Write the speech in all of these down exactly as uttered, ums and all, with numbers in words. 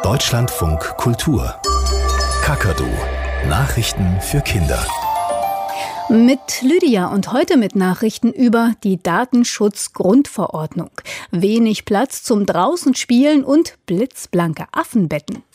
Deutschlandfunk Kultur. Kakadu. Nachrichten für Kinder. Mit Lydia und heute mit Nachrichten über die Datenschutzgrundverordnung. Wenig Platz zum draußen spielen und blitzblanke Affenbetten.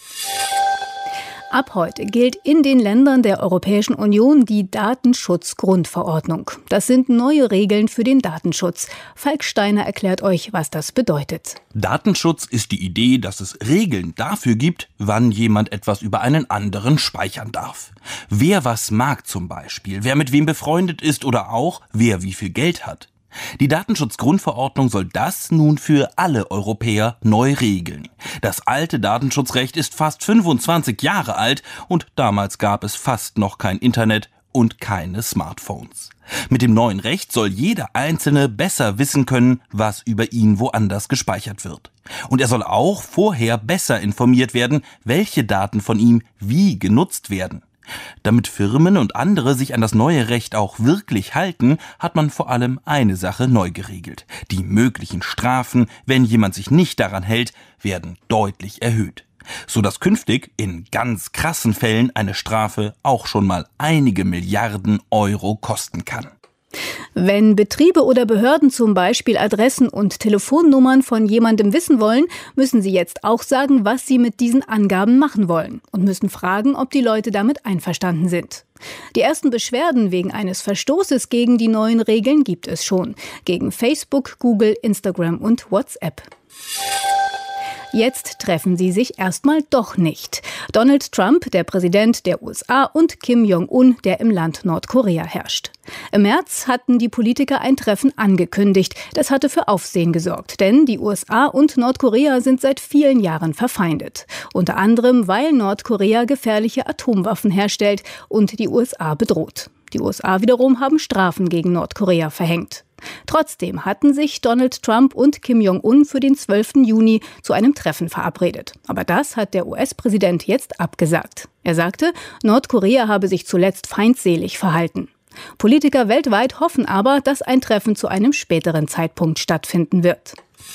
Ab heute gilt in den Ländern der Europäischen Union die Datenschutzgrundverordnung. Das sind neue Regeln für den Datenschutz. Falk Steiner erklärt euch, was das bedeutet. Datenschutz ist die Idee, dass es Regeln dafür gibt, wann jemand etwas über einen anderen speichern darf. Wer was mag zum Beispiel, wer mit wem befreundet ist oder auch wer wie viel Geld hat. Die Datenschutzgrundverordnung soll das nun für alle Europäer neu regeln. Das alte Datenschutzrecht ist fast fünfundzwanzig Jahre alt und damals gab es fast noch kein Internet und keine Smartphones. Mit dem neuen Recht soll jeder Einzelne besser wissen können, was über ihn woanders gespeichert wird. Und er soll auch vorher besser informiert werden, welche Daten von ihm wie genutzt werden. Damit Firmen und andere sich an das neue Recht auch wirklich halten, hat man vor allem eine Sache neu geregelt. Die möglichen Strafen, wenn jemand sich nicht daran hält, werden deutlich erhöht. Sodass künftig in ganz krassen Fällen eine Strafe auch schon mal einige Milliarden Euro kosten kann. Wenn Betriebe oder Behörden zum Beispiel Adressen und Telefonnummern von jemandem wissen wollen, müssen sie jetzt auch sagen, was sie mit diesen Angaben machen wollen und müssen fragen, ob die Leute damit einverstanden sind. Die ersten Beschwerden wegen eines Verstoßes gegen die neuen Regeln gibt es schon. Gegen Facebook, Google, Instagram und WhatsApp. Jetzt treffen sie sich erstmal doch nicht. Donald Trump, der Präsident der U S A, und Kim Jong-un, der im Land Nordkorea herrscht. Im März hatten die Politiker ein Treffen angekündigt. Das hatte für Aufsehen gesorgt, denn die U S A und Nordkorea sind seit vielen Jahren verfeindet. Unter anderem, weil Nordkorea gefährliche Atomwaffen herstellt und die U S A bedroht. Die U S A wiederum haben Strafen gegen Nordkorea verhängt. Trotzdem hatten sich Donald Trump und Kim Jong-un für den zwölften Juni zu einem Treffen verabredet. Aber das hat der U S-Präsident jetzt abgesagt. Er sagte, Nordkorea habe sich zuletzt feindselig verhalten. Politiker weltweit hoffen aber, dass ein Treffen zu einem späteren Zeitpunkt stattfinden wird.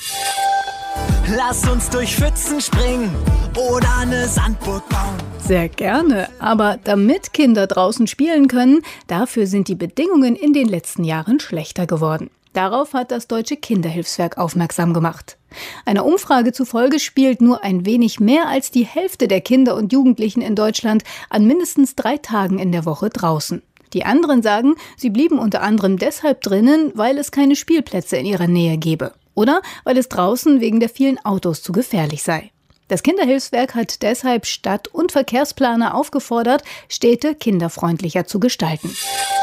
Lass uns durch Pfützen springen oder eine Sandburg bauen. Sehr gerne, aber damit Kinder draußen spielen können, dafür sind die Bedingungen in den letzten Jahren schlechter geworden. Darauf hat das Deutsche Kinderhilfswerk aufmerksam gemacht. Einer Umfrage zufolge spielt nur ein wenig mehr als die Hälfte der Kinder und Jugendlichen in Deutschland an mindestens drei Tagen in der Woche draußen. Die anderen sagen, sie blieben unter anderem deshalb drinnen, weil es keine Spielplätze in ihrer Nähe gäbe. Oder weil es draußen wegen der vielen Autos zu gefährlich sei. Das Kinderhilfswerk hat deshalb Stadt- und Verkehrsplaner aufgefordert, Städte kinderfreundlicher zu gestalten.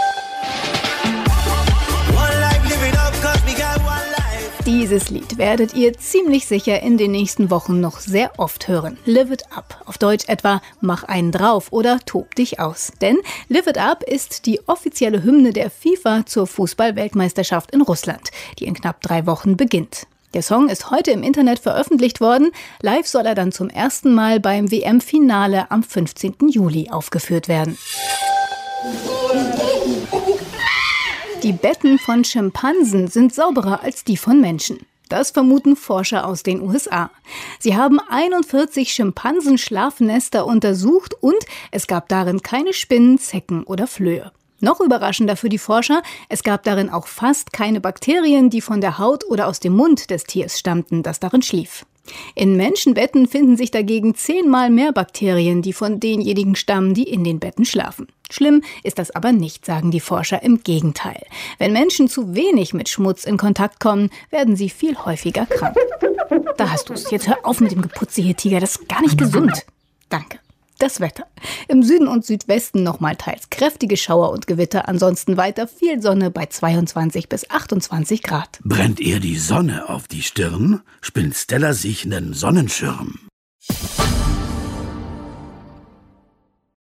Dieses Lied werdet ihr ziemlich sicher in den nächsten Wochen noch sehr oft hören. Live It Up. Auf Deutsch etwa Mach einen drauf oder Tob dich aus. Denn Live It Up ist die offizielle Hymne der FIFA zur Fußball-Weltmeisterschaft in Russland, die in knapp drei Wochen beginnt. Der Song ist heute im Internet veröffentlicht worden. Live soll er dann zum ersten Mal beim W M-Finale am fünfzehnten Juli aufgeführt werden. Die Betten von Schimpansen sind sauberer als die von Menschen. Das vermuten Forscher aus den U S A. Sie haben einundvierzig Schimpansen-Schlafnester untersucht und es gab darin keine Spinnen, Zecken oder Flöhe. Noch überraschender für die Forscher, es gab darin auch fast keine Bakterien, die von der Haut oder aus dem Mund des Tiers stammten, das darin schlief. In Menschenbetten finden sich dagegen zehnmal mehr Bakterien, die von denjenigen stammen, die in den Betten schlafen. Schlimm ist das aber nicht, sagen die Forscher, im Gegenteil. Wenn Menschen zu wenig mit Schmutz in Kontakt kommen, werden sie viel häufiger krank. Da hast du's. Jetzt hör auf mit dem Geputze hier, Tiger. Das ist gar nicht gesund. Danke. Das Wetter. Im Süden und Südwesten nochmal teils kräftige Schauer und Gewitter, ansonsten weiter viel Sonne bei zweiundzwanzig bis achtundzwanzig Grad. Brennt ihr die Sonne auf die Stirn, spinnt Stella sich nen Sonnenschirm.